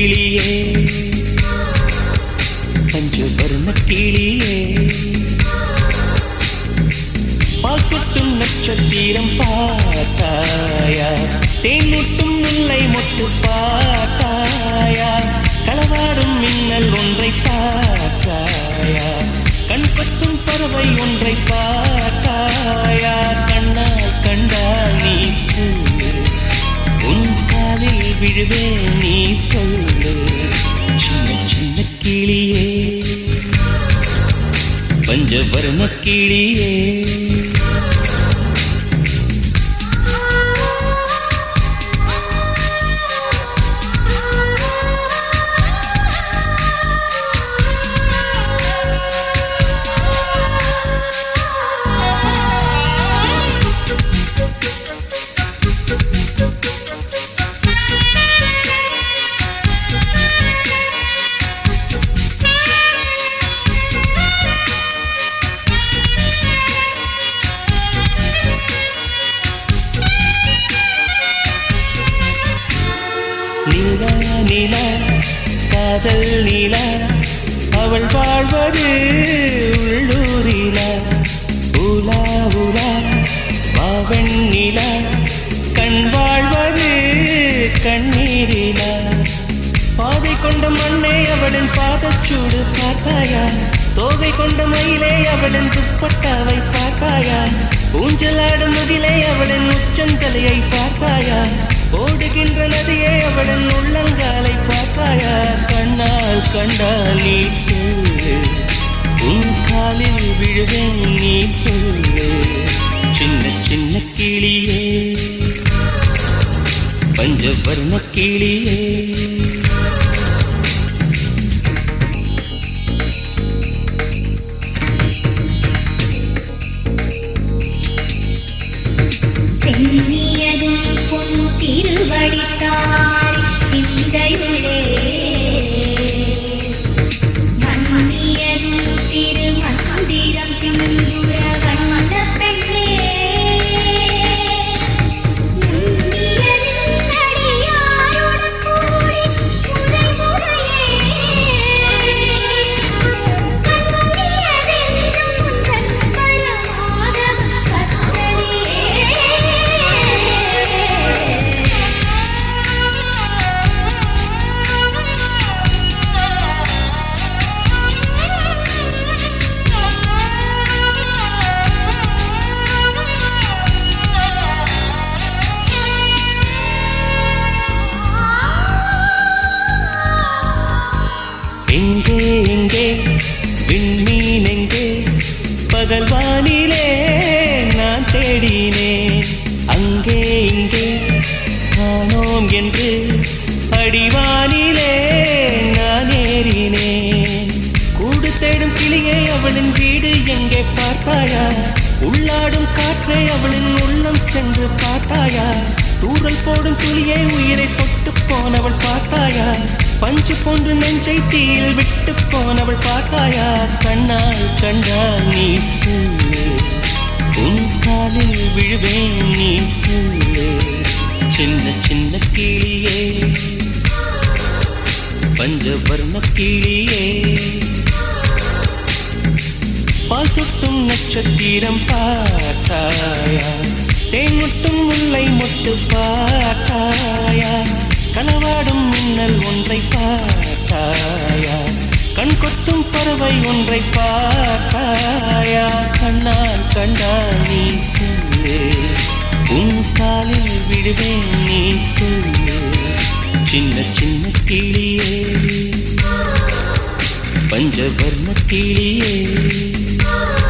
கிளியே பஞ்சவர்ண கிளியே பால் சொட்டும் நட்சத்திரம் பார்த்தாயா தேன்முட்டும் முல்லை மொட்டு பார்த்தாயா களவாடும் மின்னல் ஒன்றை பார்த்தாயா கண் கொத்தும் பறவை ஒன்றை பார்த்தாயா கண்ணால் கண்டால் நீ சொல்லு உன் காலில் விழுவேன் நீ சொல்லு சின்ன சின்ன கிளியே பஞ்சவர்ண கிளியே நீலா நீலா காதல் நீலா அவள் வாழ்வது உள்ளூரிலா உலா உலா வாவன் நீலா கண் வாழ்வது கண்ணீரிலா பாதை கொண்ட மண்ணே அவளின் பாதச்சூடு பார்த்தாயா தோகை கொண்ட மயிலே அவளின் துப்பட்டாவை பார்த்தாயா ஊஞ்சலாடும் முதிலே அவளின் உச்சந்தலையை பார்த்தாயா ஓடுகின்ற நதியே அவளின் உள்ளங்காலை பார்த்தாயா கண்ணால் கண்டால் நீ சொல்லு உன் காலில் விழுவேன் நீ சொல்லு சின்ன சின்ன கிளியே பஞ்சவர்ண கிளியே சென்னியதும் பொன் திருவடித்தாய் சிந்தையுளே மன்னியதும் திருமந்திரம் சிந்துர வந்த பெண்ணே நுண்ணியதும் அடியாருடன் கூடி முறை முறையே கண்ணியதென்றும் உந்தன் பரமாத கத்தரியே எங்கே எங்கே விண்மீன் எங்கே பகல் வானிலே நான் தேடினேன் அங்கே இங்கே காணோம் என்று அடிவானிலே நான் ஏறினேன் கூடு தேடும் கிளியே அவளின் வீடு எங்கே பார்த்தாயா உள்ளாடும் காற்றே அவளின் உள்ளம் சென்று பார்த்தாயா தூரல் போடும் துளியே உயிரை தொட்டு போனவள் பார்த்தாயா பஞ்சு போன்று நெஞ்சை தீயில் விட்டு போனவள் பார்த்தாயா கண்ணால் கண்டால் நீ சொல்லு உன் காலில் விழுவேன் நீ சொல்லு சின்ன சின்ன கிளியே பஞ்சவர்ண கிளியே பால் சொட்டும் நட்சத்திரம் பார்த்தாயா தேன்முட்டும் முல்லை மொட்டு பார்த்தாயா களவாடும் மின்னல் ஒன்றை பார்த்தாயா கண் கொத்தும் பறவை ஒன்றை பார்த்தாயா கண்ணால் கண்டால் நீ சொல்லு உன் காலில் விடுவேன் நீ சொல்லு சின்ன சின்ன கிளியே பஞ்சவர்ண கிளியே